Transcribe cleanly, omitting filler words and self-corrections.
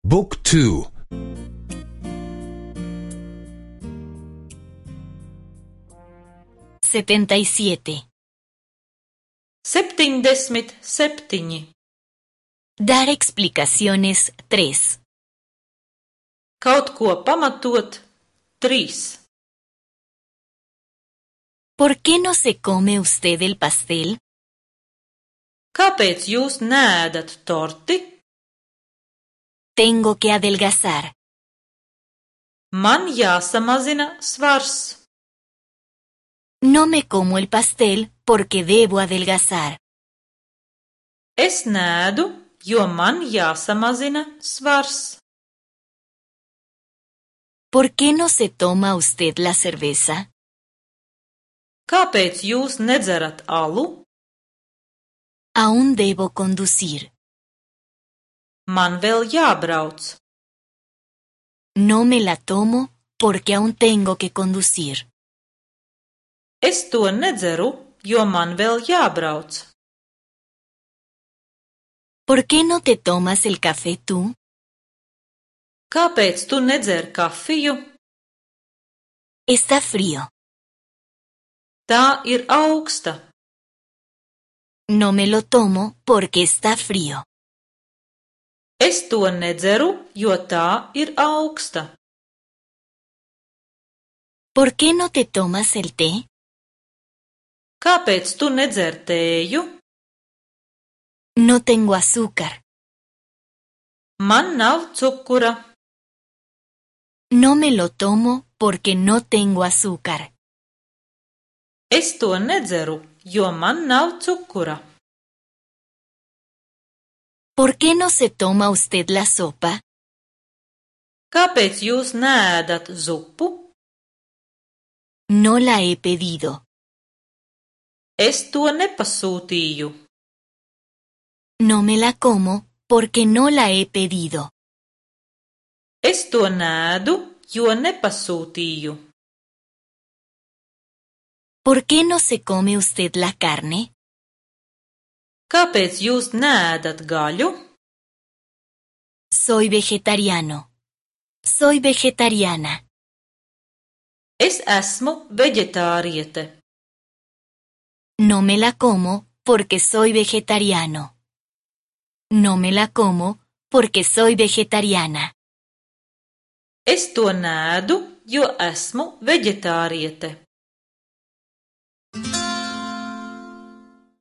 บุ๊กทู 77. 77. Dar explicaciones 3. Kaut ko pamatot 3. ¿Por qué no se come usted el pastel? Kāpēc jūs neēdat torti? Tengo que adelgazar. Man jāsamazina svars. No me como el pastel porque debo adelgazar. Es neēdu, jo man jāsamazina svars. ¿Por qué no se toma usted la cerveza? Kāpēc jūs nedzerat alu? Aún debo conducir. Man vēl jābrauc. No me la tomo porque aún tengo que conducir. Es to nedzeru, jo man vēl jābrauc. ¿Por qué no te tomas el café tú? Kāpēc tu nedzer kafiju? Está frío. Tā ir augsta. No me lo tomo porque está frío. Es to nedzeru, jo tā ir augsta. ¿Por qué no te tomas el té? Kāpēc tu nedzer tēju? No tengo azúcar. Man nav cukura. No me lo tomo porque no tengo azúcar. Es to nedzeru, jo man nav cukura. ¿Por qué no se toma usted la sopa? Kāpēc jūs neēdat zupu? No la he pedido. Es to nepasūtīju. No me la como porque no la he pedido. Es to neēdu, jo nepasūtīju. ¿Por qué no se come usted la carne? Kāpēc jūs neēdat gaļu? Soy vegetariano. Soy vegetariana. Es esmu veģetāriete. No me la como porque soy vegetariano. No me la como porque soy vegetariana. Es to neēdu, jo esmu veģetāriete.